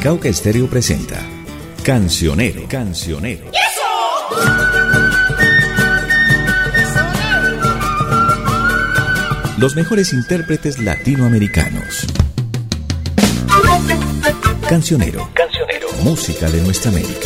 Cauca Estéreo presenta Cancionero. Los mejores intérpretes latinoamericanos. Cancionero. Música de nuestra América.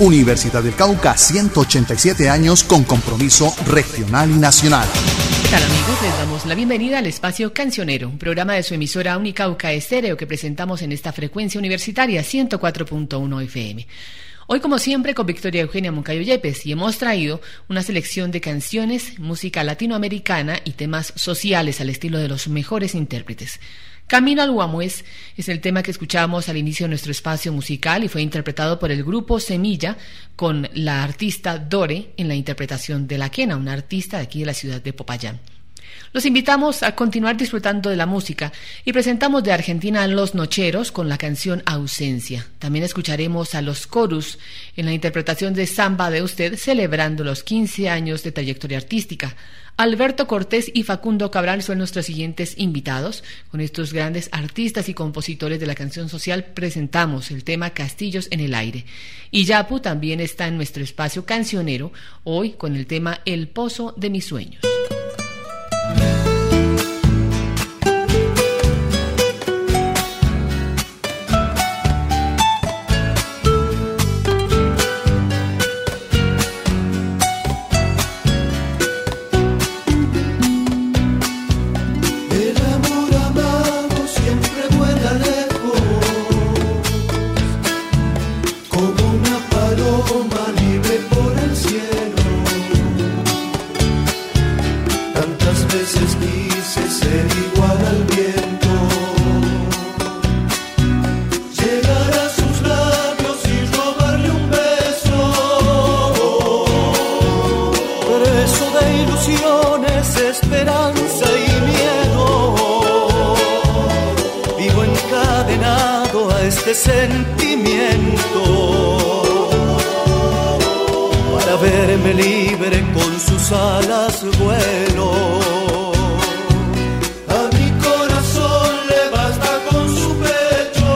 Universidad del Cauca, 187 años con compromiso regional y nacional. ¿Qué tal, amigos? Les damos la bienvenida al Espacio Cancionero, un programa de su emisora Unicauca Estéreo que presentamos en esta frecuencia universitaria 104.1 FM. Hoy, como siempre, con Victoria Eugenia Moncayo Yepes, y hemos traído una selección de canciones, música latinoamericana y temas sociales al estilo de los mejores intérpretes. Camino al Guamués es el tema que escuchábamos al inicio de nuestro espacio musical y fue interpretado por el grupo Semilla con la artista Dore en la interpretación de La Quena, una artista de aquí de la ciudad de Popayán. Los invitamos a continuar disfrutando de la música y presentamos de Argentina a Los Nocheros con la canción Ausencia. También escucharemos a Los Corus en la interpretación de Samba de Usted, celebrando los 15 años de trayectoria artística. Alberto Cortés y Facundo Cabral son nuestros siguientes invitados. Con estos grandes artistas y compositores de la canción social presentamos el tema Castillos en el Aire. Y Yapu también está en nuestro espacio cancionero, hoy con el tema El Pozo de mis Sueños. Sentimiento para verme libre con sus alas vuelo. A mi corazón le basta con su pecho.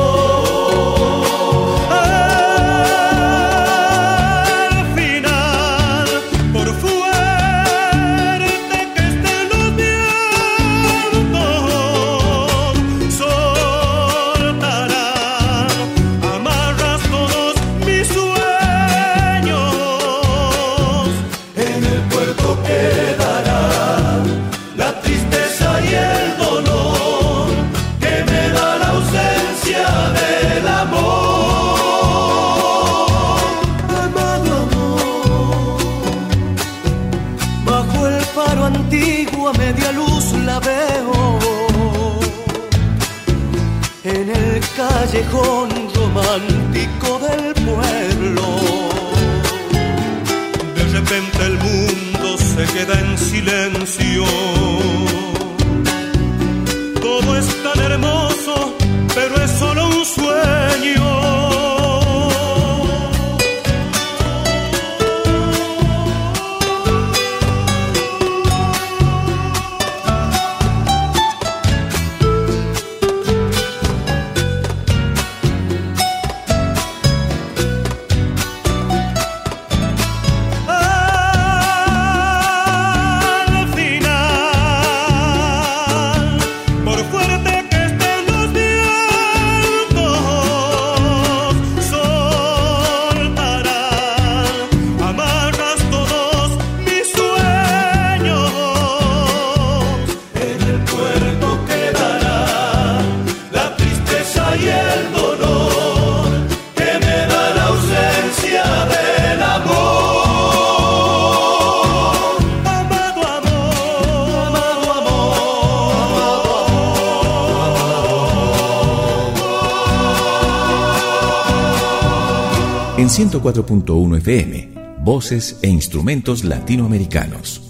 Al final, por fuerte que estén los vientos, soltará media luz la veo en el callejón romántico del pueblo. De repente el mundo se queda en silencio. Todo es tan hermoso, pero es solo un sueño. En 104.1 FM, voces e instrumentos latinoamericanos.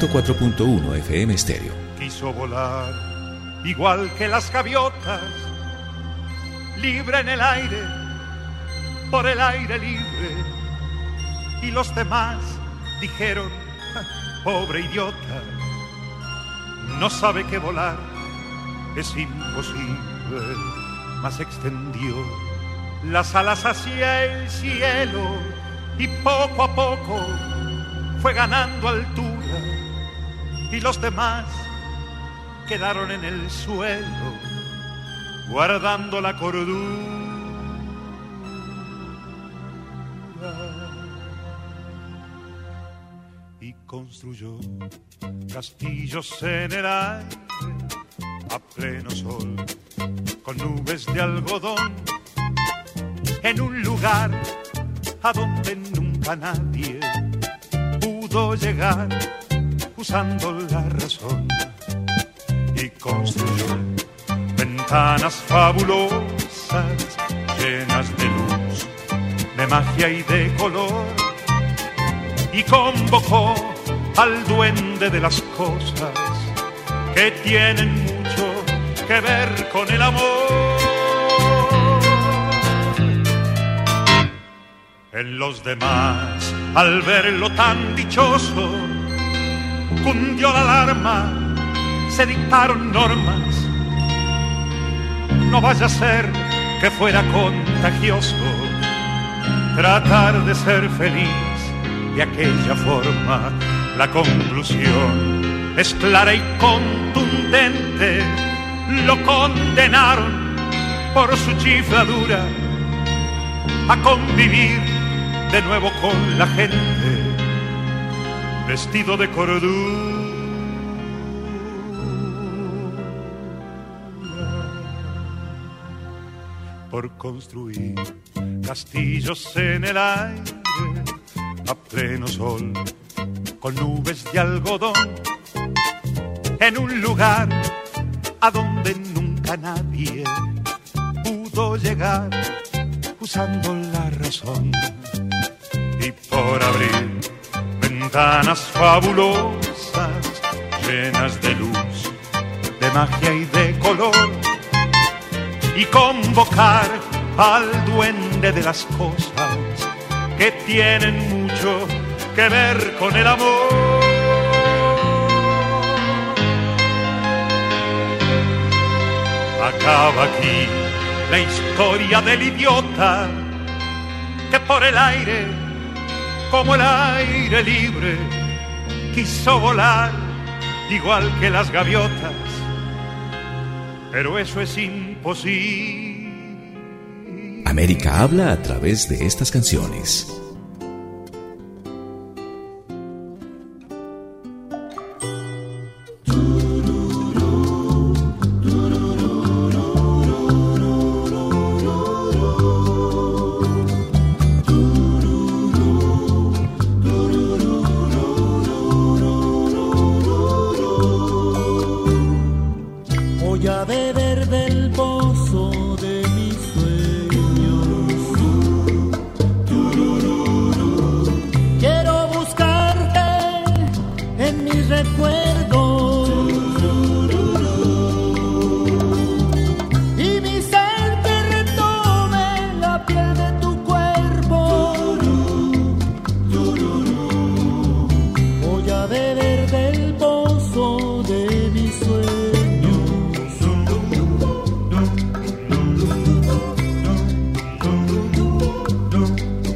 104.1 FM Estéreo. Quiso volar igual que las gaviotas, libre en el aire, por el aire libre. Y los demás dijeron: pobre idiota, no sabe que volar es imposible. Mas extendió las alas hacia el cielo y poco a poco fue ganando altura, y los demás quedaron en el suelo guardando la cordura. Y construyó castillos en el aire a pleno sol, con nubes de algodón, en un lugar a donde nunca nadie pudo llegar usando la razón. Y construyó ventanas fabulosas llenas de luz, de magia y de color, y convocó al duende de las cosas que tienen mucho que ver con el amor. En los demás, al verlo tan dichoso, cundió la alarma, se dictaron normas. No vaya a ser que fuera contagioso tratar de ser feliz de aquella forma. La conclusión es clara y contundente: lo condenaron por su chifladura a convivir de nuevo con la gente, vestido de cordura. Por construir castillos en el aire a pleno sol, con nubes de algodón, en un lugar a donde nunca nadie pudo llegar usando la razón. Y por abrir ventanas fabulosas llenas de luz, de magia y de color, y convocar al duende de las cosas que tienen mucho que ver con el amor. Acaba aquí la historia del idiota que por el aire, como el aire libre, quiso volar igual que las gaviotas, pero eso es imposible. América habla a través de estas canciones.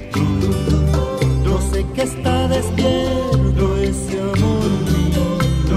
Está despierto ese amor mío.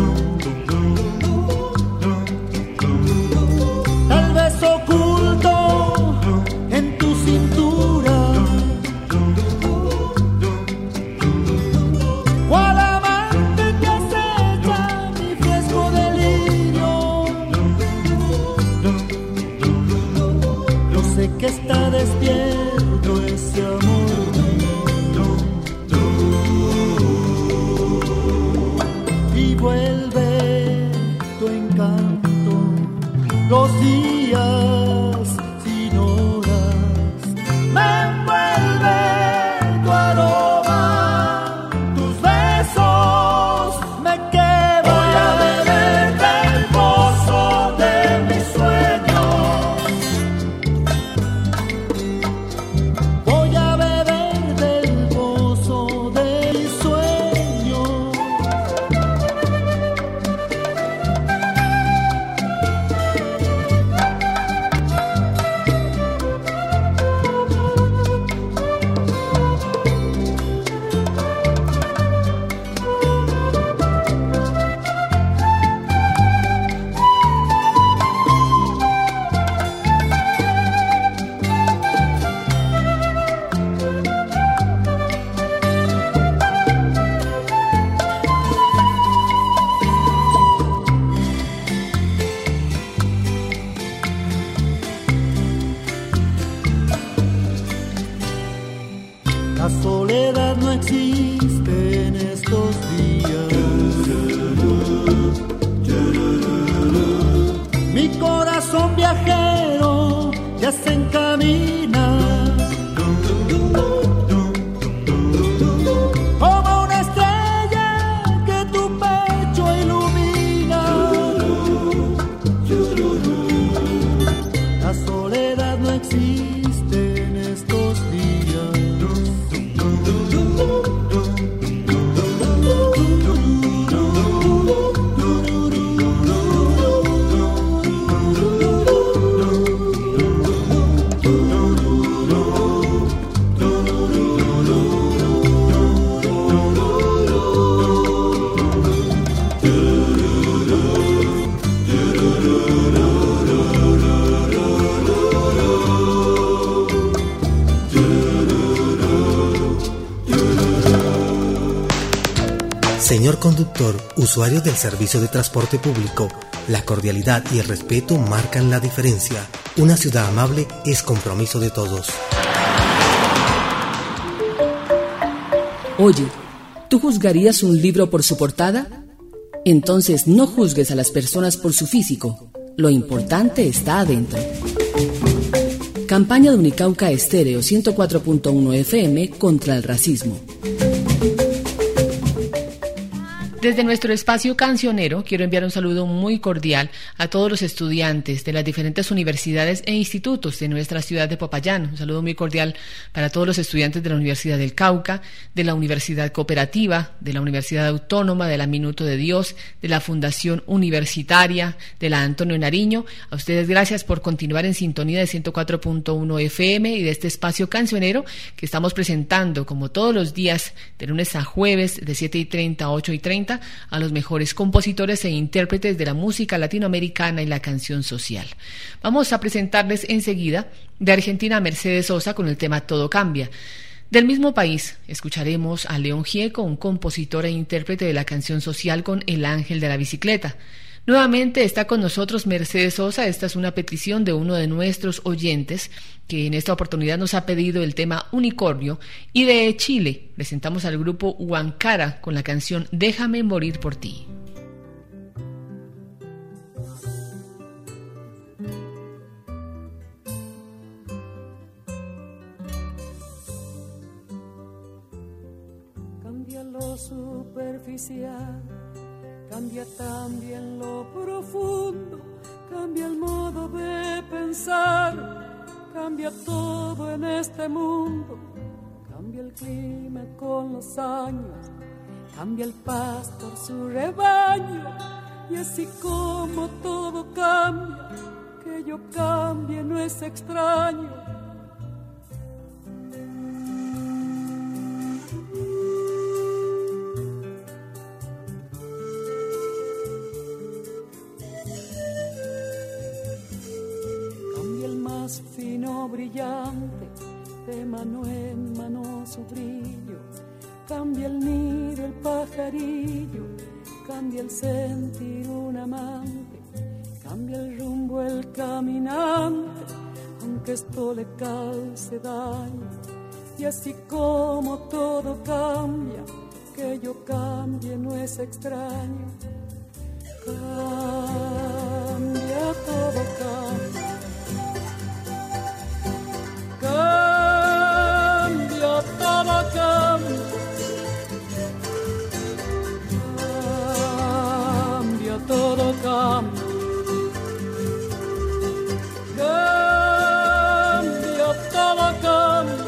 soledad no existe en estos días. Mi corazón viajero ya se encamina como una estrella que tu pecho ilumina. La soledad no existe en estos días. Señor conductor, usuarios del servicio de transporte público, la cordialidad y el respeto marcan la diferencia. Una ciudad amable es compromiso de todos. Oye, ¿tú juzgarías un libro por su portada? Entonces no juzgues a las personas por su físico. Lo importante está adentro. Campaña de Unicauca Estéreo 104.1 FM contra el racismo. Desde nuestro espacio cancionero quiero enviar un saludo muy cordial a todos los estudiantes de las diferentes universidades e institutos de nuestra ciudad de Popayán. Un saludo muy cordial para todos los estudiantes de la Universidad del Cauca, de la Universidad Cooperativa, de la Universidad Autónoma, de la Minuto de Dios, de la Fundación Universitaria, de la Antonio Nariño. A ustedes gracias por continuar en sintonía de 104.1 FM y de este espacio cancionero que estamos presentando como todos los días de lunes a jueves de 7:30 a 8:30 a los mejores compositores e intérpretes de la música latinoamericana y la canción social. Vamos a presentarles enseguida de Argentina a Mercedes Sosa con el tema Todo Cambia. Del mismo país escucharemos a León Gieco, un compositor e intérprete de la canción social con El Ángel de la Bicicleta. Nuevamente está con nosotros Mercedes Sosa. Esta es una petición de uno de nuestros oyentes que en esta oportunidad nos ha pedido el tema Unicornio, y de Chile presentamos al grupo Huancara con la canción Déjame morir por ti. Cambia lo superficial, cambia también lo profundo, cambia el modo de pensar, cambia todo en este mundo, cambia el clima con los años, cambia el pastor su rebaño, y así como todo cambia, que yo cambie no es extraño. Fino brillante, de mano en mano su brillo, cambia el nido el pajarillo, cambia el sentir un amante, cambia el rumbo el caminante, aunque esto le cause daño, y así como todo cambia, que yo cambie no es extraño. Cambia, todo cambia. Cambia, todo cambia. Cambia, todo cambia. Cambia, todo cambia.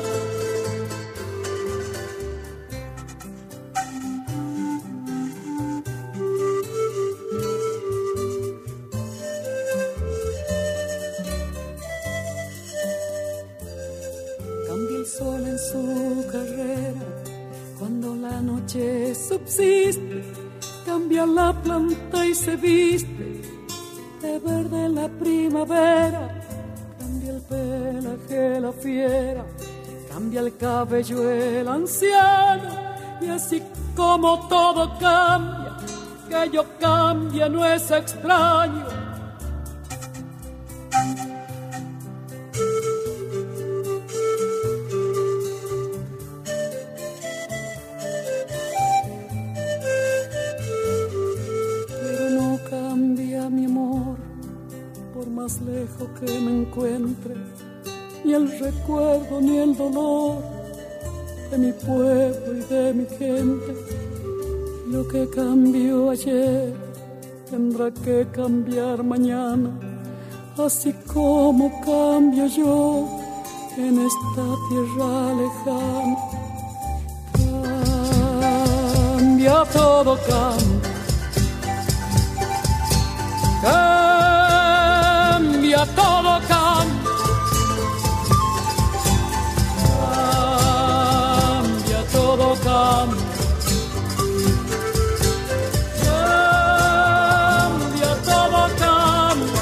Sol en su carrera, cuando la noche subsiste, cambia la planta y se viste de verde la primavera, cambia el pelaje la fiera, cambia el cabello el anciano, y así como todo cambia, que yo cambie no es extraño. encuentre ni el recuerdo ni el dolor de mi pueblo y de mi gente. Lo que cambió ayer tendrá que cambiar mañana, así como cambio yo en esta tierra lejana. Cambia todo, cambia. Cambia todo, cambia. Cambia todo, cambia. Cambia todo, cambia.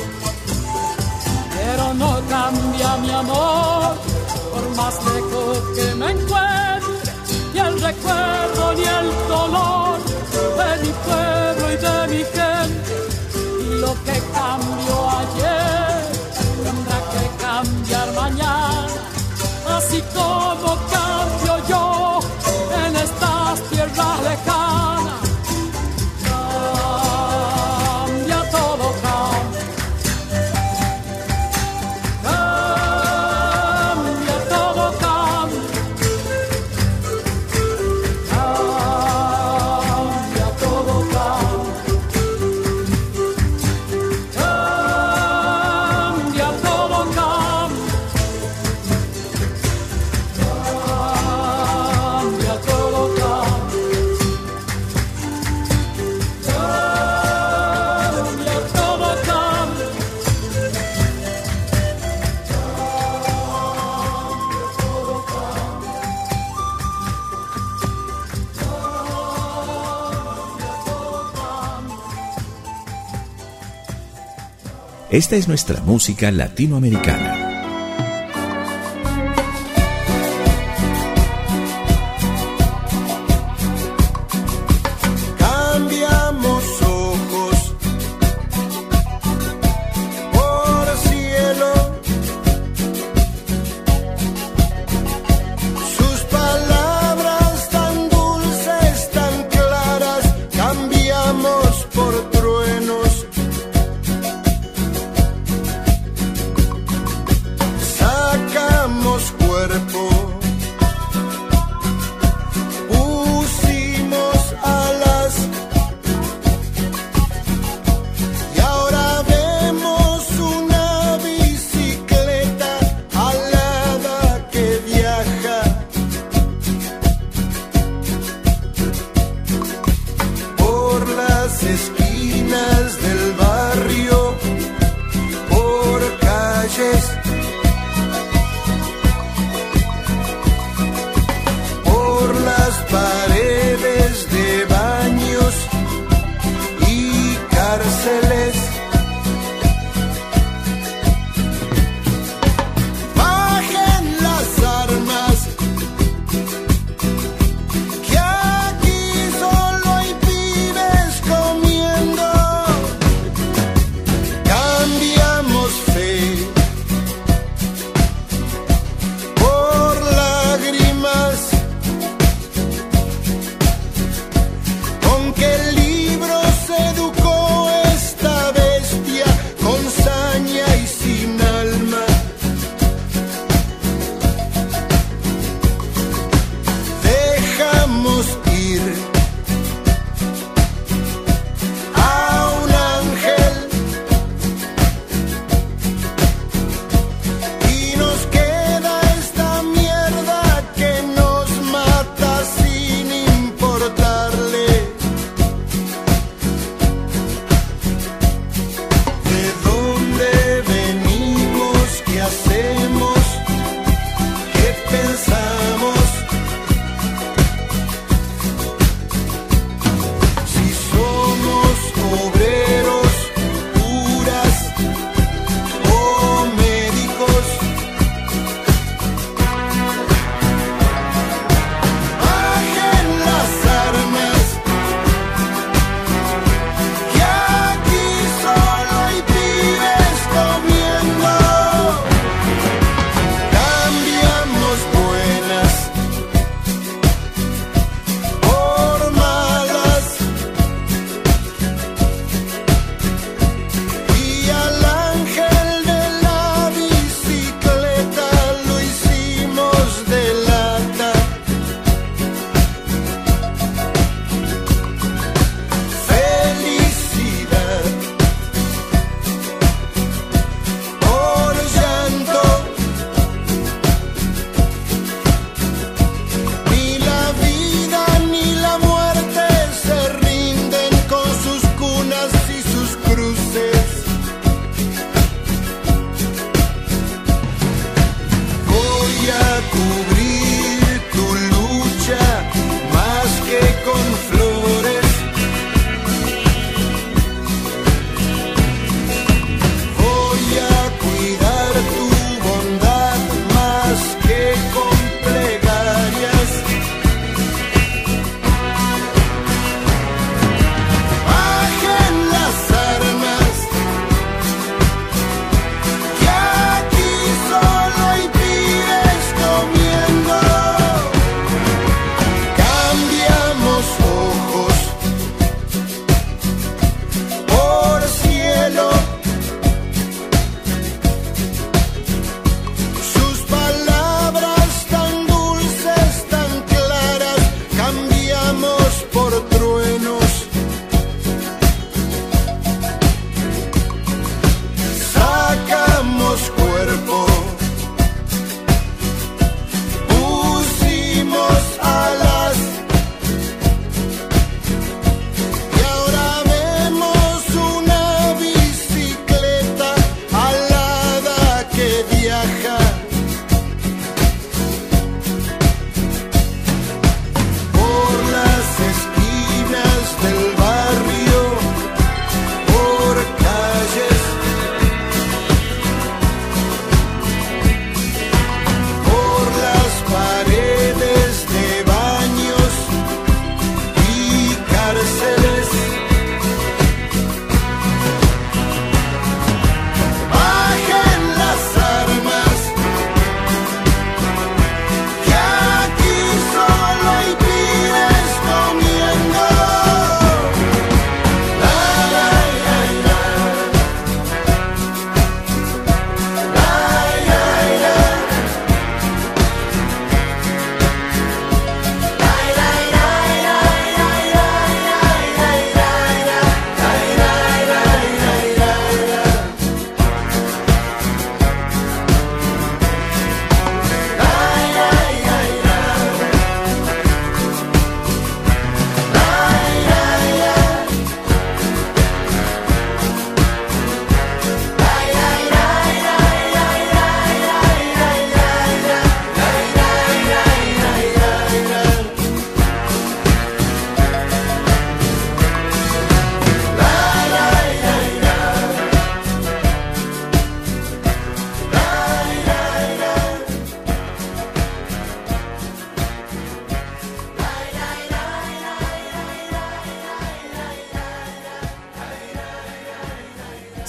Pero no cambia mi amor, por más lejos que me encuentre, ni el recuerdo ni el dolor de mi pueblo y de mi gente. Lo que cambió ayer tendrá que cambiar mañana, así como cambio yo en estas tierras lejanas. Cambia todo, cambia. Cambia todo, cambia. Cambia todo, cambia. Esta es nuestra música latinoamericana. Cambiamos ojos por cielo, sus palabras tan dulces, tan claras, cambiamos por truenos.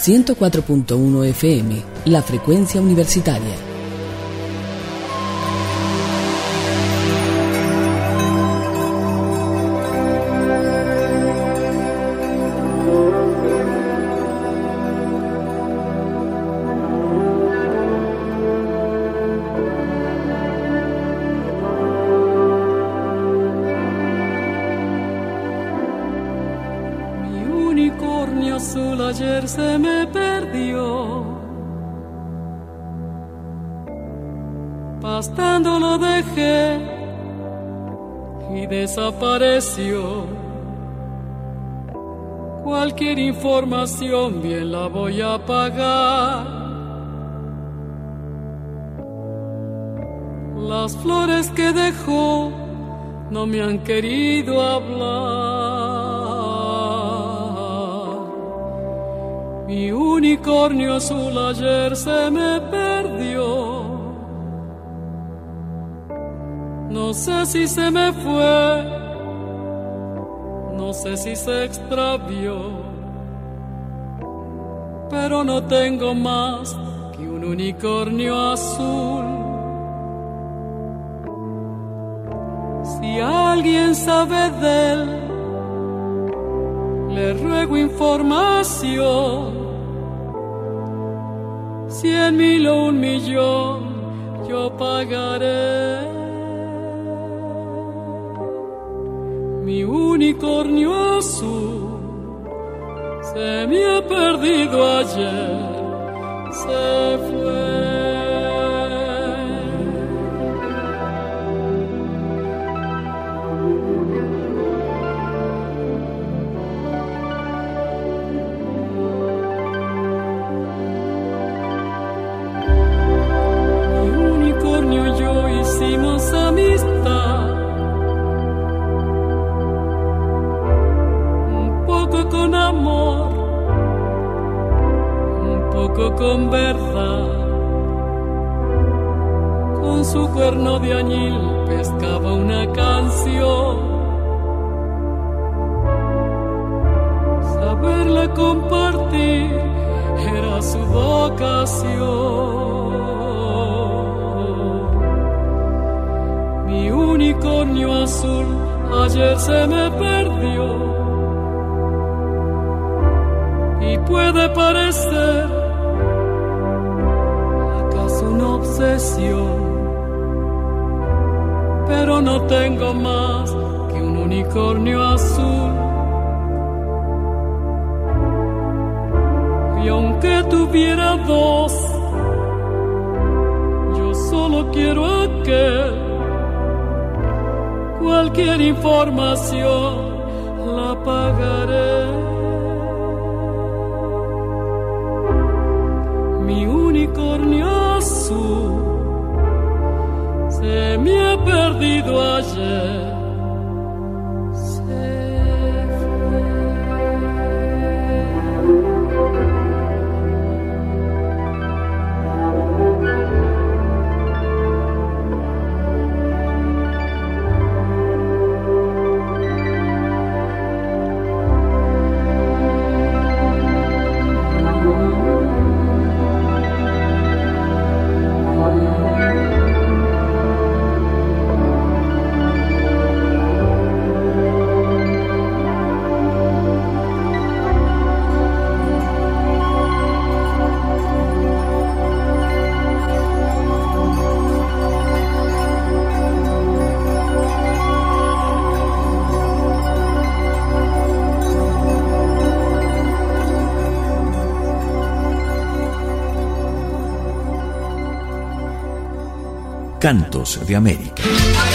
104.1 FM, la frecuencia universitaria. Ayer se me perdió, pastando lo dejé y desapareció. Cualquier información bien la voy a pagar. Las flores que dejó no me han querido hablar. Mi unicornio azul ayer se me perdió. No sé si se me fue, no sé si se extravió, pero no tengo más que un unicornio azul. Si alguien sabe de él, le ruego información. 100,000 o 1,000,000 yo pagaré. Mi unicornio azul se me ha perdido ayer, se fue. Hicimos amistad, un poco con amor, un poco con verdad. Con su cuerno de añil pescaba una canción. Saberla compartir era su vocación. Mi unicornio azul ayer se me perdió y puede parecer acaso una obsesión, pero no tengo más que un unicornio azul. Y aunque tuviera dos, yo solo quiero aquel. Cualquier información la pagaré. Mi unicornio azul se me ha perdido ayer. Cantos de América.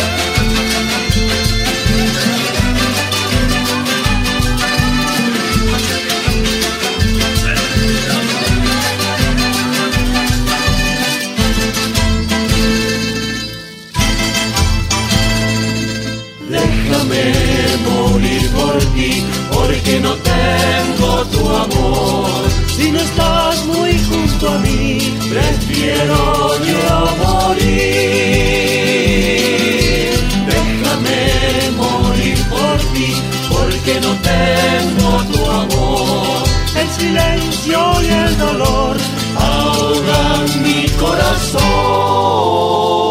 Déjame morir por ti, porque no tengo tu amor. Si no estás muy junto a mí, prefiero yo morir. Déjame morir por ti, porque no tengo tu amor. El silencio y el dolor ahogan mi corazón.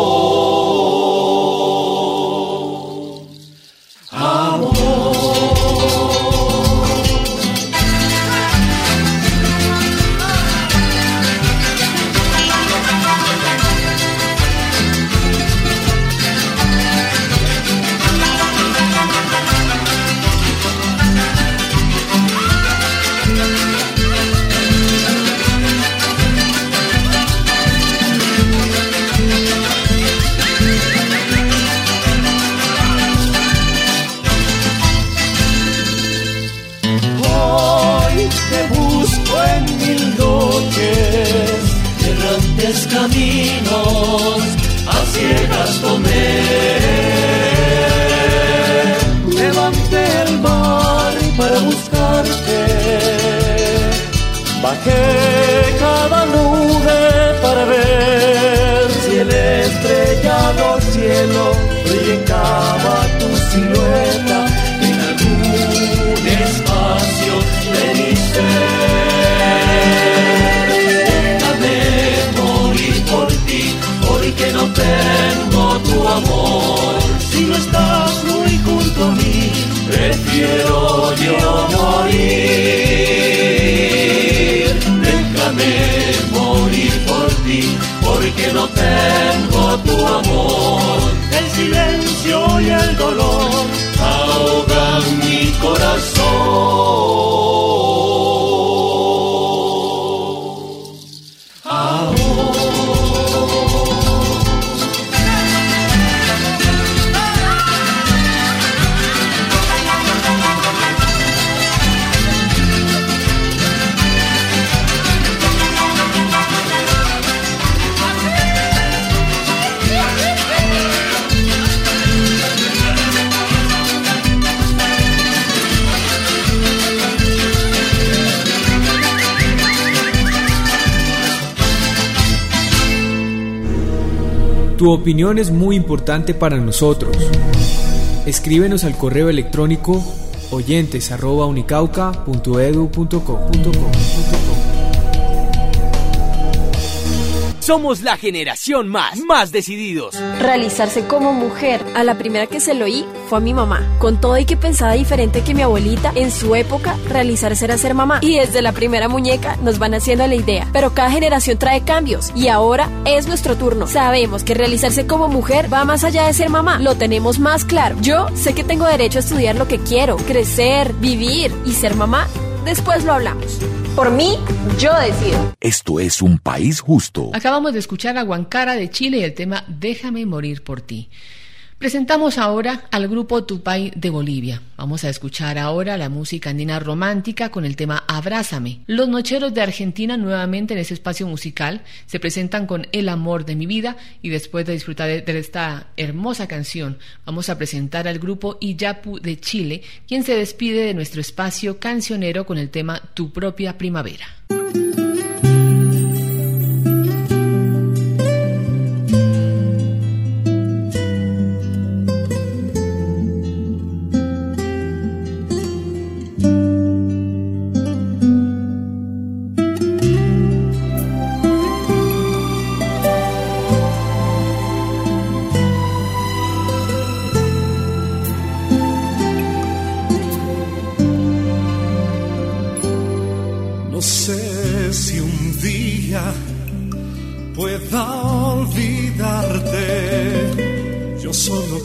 Caminos a ciegas tomé, levanté el mar para buscarte, bajé cada nube para ver si el estrellado cielo proyectaba tu silueta en algún espacio de mi ser. Que no tengo tu amor, si no estás muy junto a mí, prefiero yo morir. Déjame morir por ti, porque no tengo tu amor. El silencio y el dolor ahogan mi corazón. Tu opinión es muy importante para nosotros. Escríbenos al correo electrónico oyentes@unicauca.edu.co. Somos la generación más decididos. Realizarse como mujer. A la primera que se lo oí fue a mi mamá. Con todo y que pensaba diferente que mi abuelita, en su época, realizarse era ser mamá. Y desde la primera muñeca nos van haciendo la idea. Pero cada generación trae cambios. Y ahora es nuestro turno. Sabemos que realizarse como mujer va más allá de ser mamá. Lo tenemos más claro. Yo sé que tengo derecho a estudiar lo que quiero, crecer, vivir y ser mamá. Después lo hablamos. Por mí, yo decido. Esto es un país justo. Acabamos de escuchar a Guancara de Chile y el tema Déjame morir por ti. Presentamos ahora al grupo Tupay de Bolivia. Vamos a escuchar ahora la música andina romántica con el tema Abrázame. Los Nocheros de Argentina nuevamente en ese espacio musical se presentan con El amor de mi vida, y después de disfrutar de esta hermosa canción vamos a presentar al grupo Iyapu de Chile, quien se despide de nuestro espacio cancionero con el tema Tu propia primavera. No sé si un día pueda olvidarte. Yo solo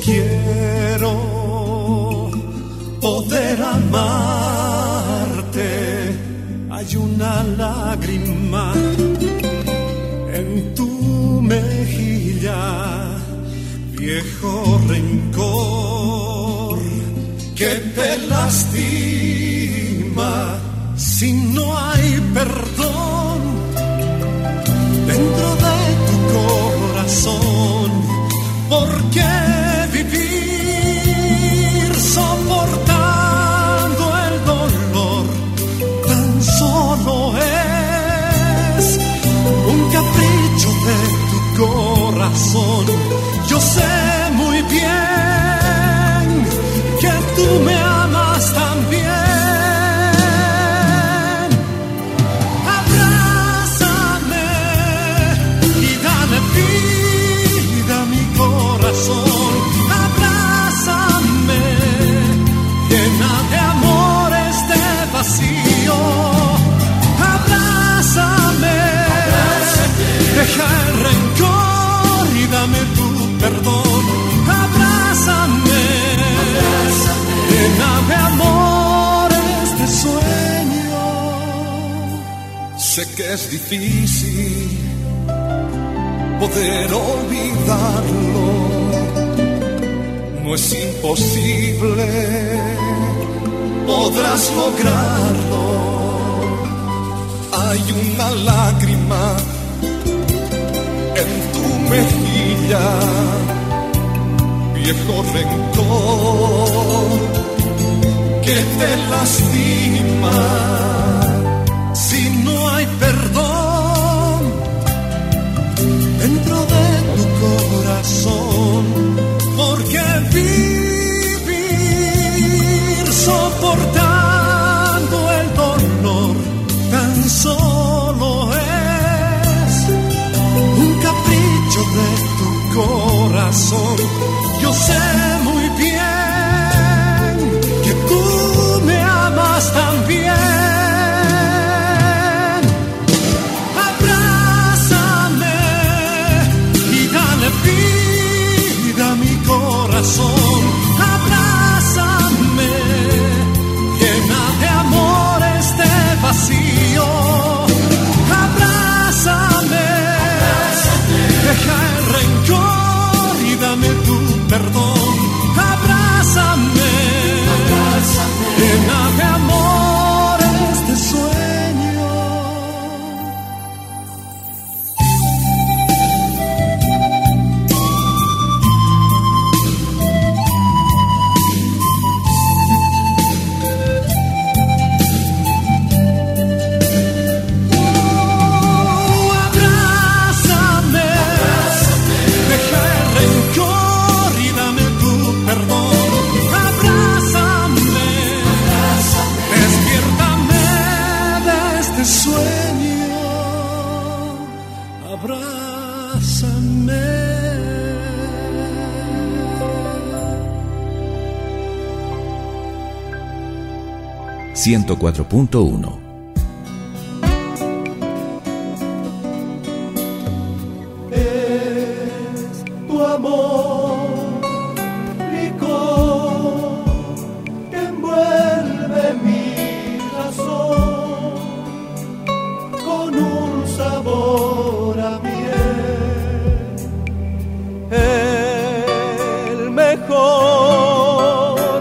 quiero poder amarte. Hay una lágrima en tu mejilla, viejo rencor que te lastima. Si no hay perdón dentro de tu corazón, ¿por qué vivir soportando el dolor? Tan solo es un capricho de tu corazón. Yo sé muy bien que tú me amas también. es difícil poder olvidarlo, no es imposible, podrás lograrlo. Hay una lágrima en tu mejilla, viejo rencor que te lastima. Si no hay perdón dentro de tu corazón, ¿por qué vivir soportando el dolor? Tan solo es un capricho de tu corazón. Yo sé muy bien que tú me amas también. Vida a mi corazón, abrázame, llena de amor este vacío. Abrázame, deja el rencor y dame tu perdón. Abrázame, llena de amor este sueño. 104.1. Es tu amor, licor que envuelve mi razón con un sabor a miel. El mejor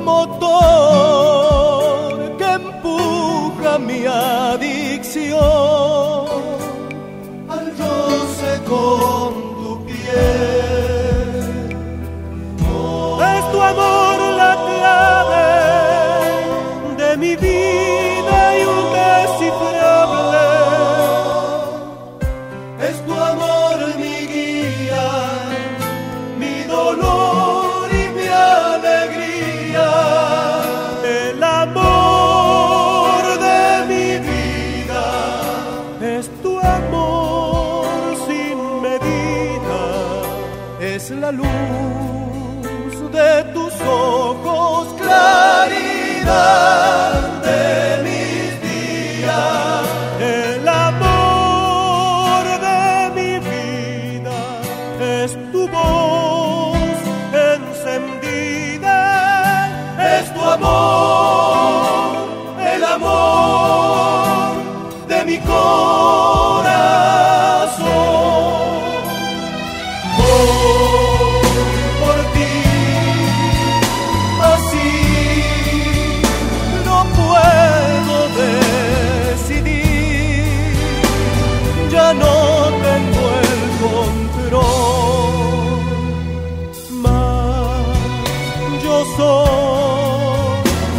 motor que empuja mi adicción al roce con tu piel. Es tu amor la clave de mi vida y un descifrable. Es tu amor mi guía, mi dolor y mi alegría. El amor de mi vida es tu amor sin medida. Es la luz de tus ojos, claridad de mis días. El amor de mi vida es tu voz encendida. Es tu amor, el amor de mi corazón. Por ti, así no puedo decidir, ya no tengo el control, mas yo soy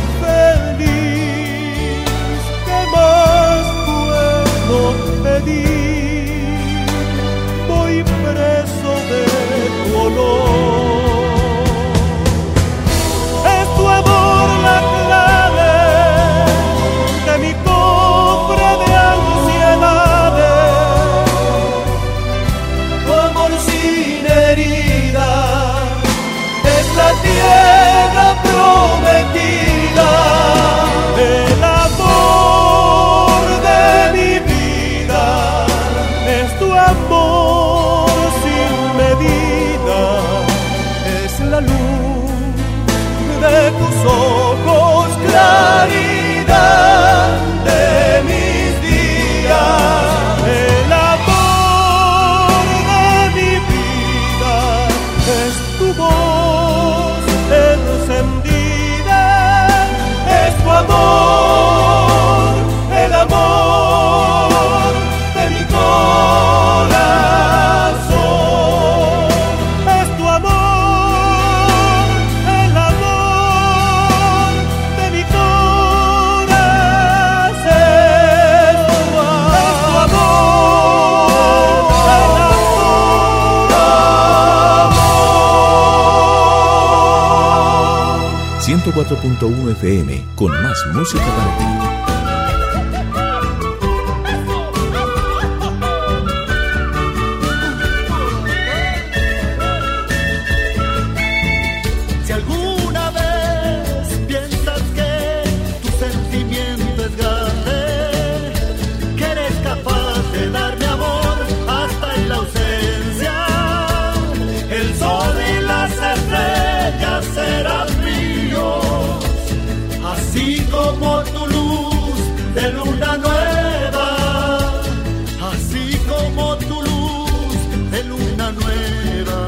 feliz. ¿Qué más puedo pedir? Voy preso de tu olor. Es tu amor la clave de mi cofre de ansiedades. Tu amor sin herida es la tierra prometida. El amor de mi vida es tu amor sin medida. Es la luz de tus ojos, claridad de mis días. 104.1 FM, con más música para ti. Como tu luz de luna nueva, así como tu luz de luna nueva.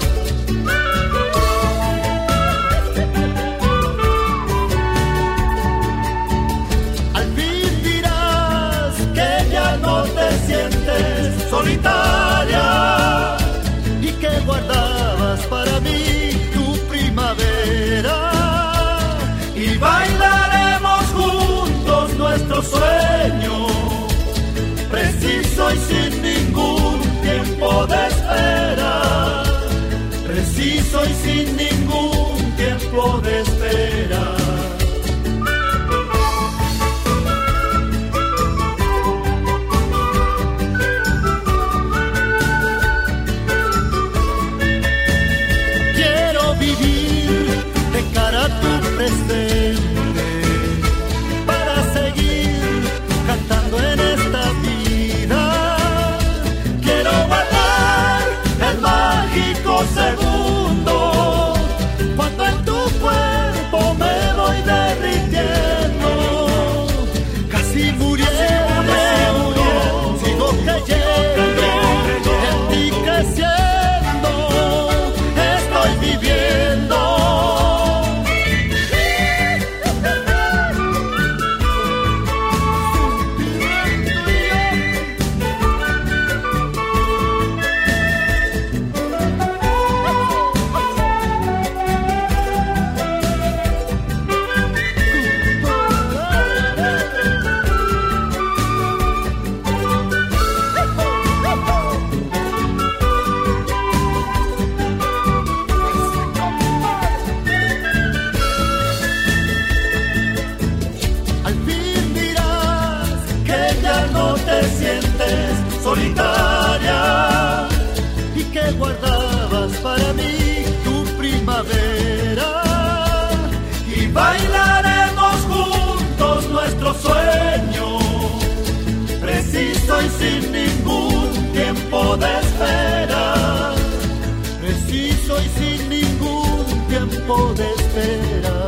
Al fin dirás que ya no te sientes solitaria y que guardabas para mí tu primavera y bailaremos juntos nuestro sueño, preciso y sin ningún tiempo de espera, preciso y sin ningún tiempo de espera. Quiero vivir de cara a tu presente, para seguir cantando en esta vida. Quiero guardar el mágico segundo, cuando en tu cuerpo me voy derritiendo, casi muriendo, sigo creyendo, en ti creciendo, estoy viviendo. Solitaria y que guardabas para mí tu primavera y bailaremos juntos nuestro sueño, preciso y sin ningún tiempo de espera, preciso y sin ningún tiempo de espera.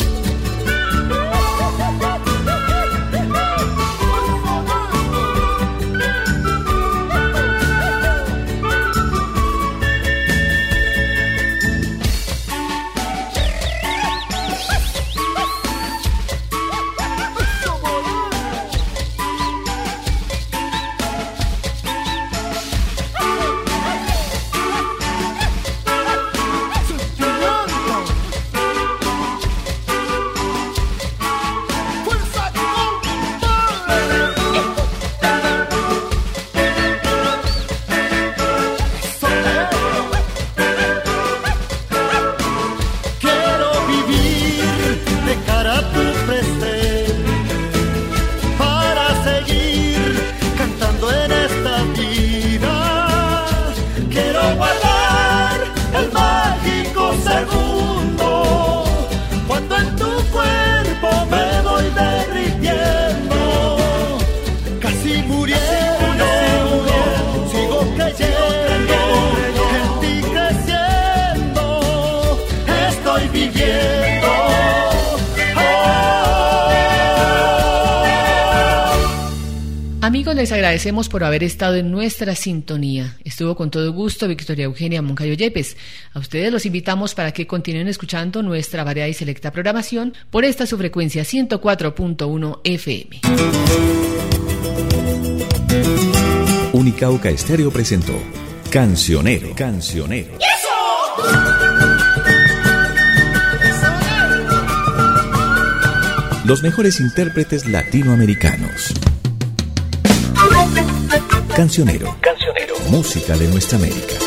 Amigos, les agradecemos por haber estado en nuestra sintonía. Estuvo con todo gusto Victoria Eugenia Moncayo Yepes. A ustedes los invitamos para que continúen escuchando nuestra variada y selecta programación por esta su frecuencia 104.1 FM. Unicauca Estéreo presentó Cancionero. Los mejores intérpretes latinoamericanos. Cancionero. Música de nuestra América.